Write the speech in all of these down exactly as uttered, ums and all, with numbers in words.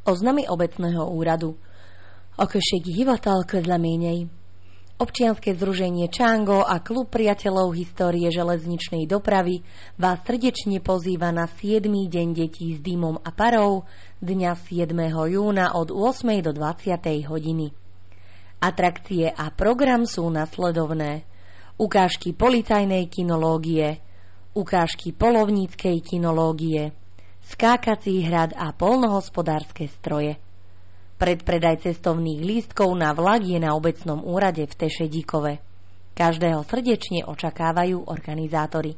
Oznamy obecného úradu. O községi hivatal közleményei. Občianske združenie Čango a klub priateľov histórie železničnej dopravy vás srdečne pozýva na siedmy deň detí s dymom a parou dňa siedmeho júna od ôsmej do dvadsiatej hodiny. Atrakcie a program sú nasledovné: ukážky policajnej kinológie, ukážky poľovníckej kinológie, skákací hrad a poľnohospodárske stroje. Predpredaj cestovných lístkov na vlak je na obecnom úrade v Tešedíkove. Každého srdečne očakávajú organizátori.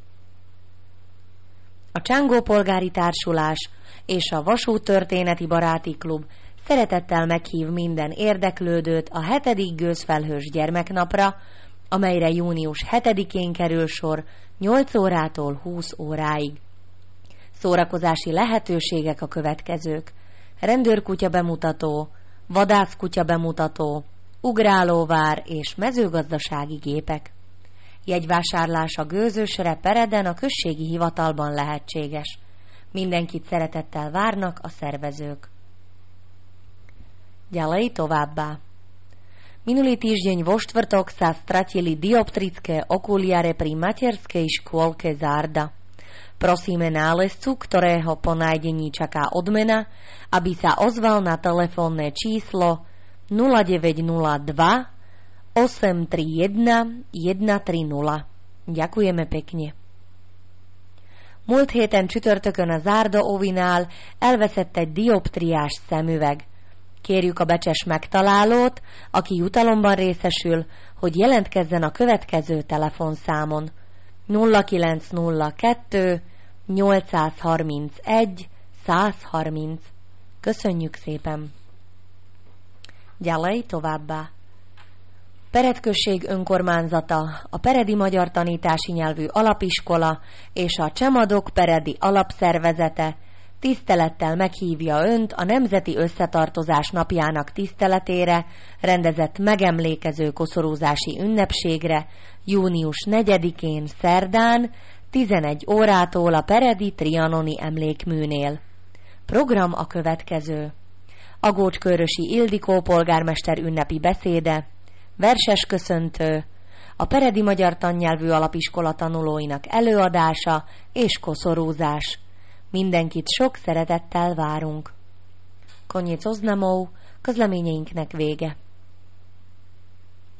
A Csangó polgári társulás és a vasúttörténeti baráti klub szeretettel meghív minden érdeklődőt a hetedik gőzfelhős gyermeknapra, amelyre június hetedikén kerül sor nyolc órától húsz óráig. Szórakozási lehetőségek a következők: rendőrkutya bemutató, vadászkutya bemutató, ugrálóvár és mezőgazdasági gépek. Jegyvásárlás a Gőzösre Pereden a községi hivatalban lehetséges. Mindenkit szeretettel várnak a szervezők. Ďalej továbbá. Minulý týždeň vo štvrtok sa stratili dioptrické okuliare pri materskej škôlke Zárda. Prosíme nálezcu, ktorého po nájdení čaká odmena, aby sa ozval na telefónne číslo nula deväť nula dva osem tri jeden jeden tri nula. Ďakujeme pekne. Múlt héten csütörtökön a Zárda óvinál elveszett egy dioptriás szemüveg. Kérjük a becses megtalálót, aki jutalomban részesül, hogy jelentkezzen a következő telefonszámon nulla kilenc nulla kettő nyolcszázharmincegy százharminc. Köszönjük szépen! Ďalej továbbá. Pered község önkormányzata, a Peredi Magyar Tanítási Nyelvű Alapiskola és a Csemadok Peredi Alapszervezete tisztelettel meghívja Önt a Nemzeti Összetartozás napjának tiszteletére rendezett megemlékező koszorúzási ünnepségre június negyedikén szerdán tizenegy órától a Peredi Trianoni emlékműnél. Program a következő: Agócskörösi Ildikó polgármester ünnepi beszéde, verses köszöntő, a Peredi Magyar Tannyelvű Alapiskola tanulóinak előadása és koszorúzás. Mindenkit sok szeretettel várunk. Koniec oznamov, közleményeinknek vége.